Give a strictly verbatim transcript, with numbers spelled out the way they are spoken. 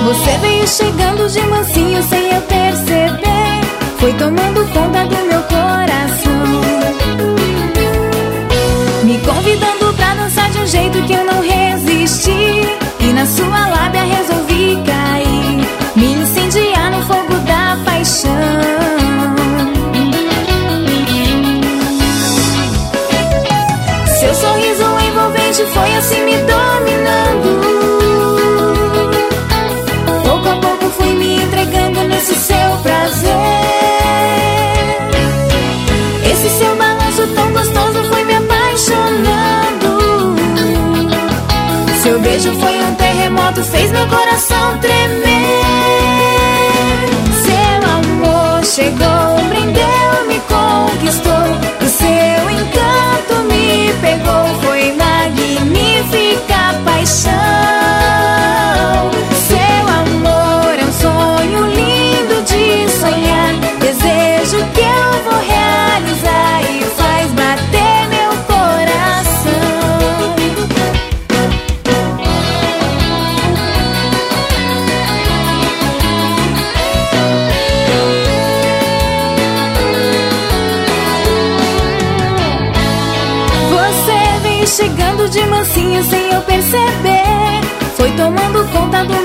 Você veio chegando de mansinho sem eu perceber, foi tomando conta do meu coração, me convidando pra dançar de um jeito que eu não resisti, e na sua lábia resolvi cair, me incendiar no fogo da paixão. Seu sorriso envolvente foi assim me dominando, pouco a pouco fui me entregando nesse seu prazer. Esse seu balanço tão gostoso foi me apaixonando, seu beijo foi um terremoto, fez meu coração tremer. Seu amor chegou, prendeu, me conquistou, o seu encanto me pegou, foi magnífica paixão. Seu amor é um sonho lindo de sonhar, desejo que eu vou realizar e faz bater meu coração. Você veio chegando de mansinho sem eu perceber, foi tomando conta do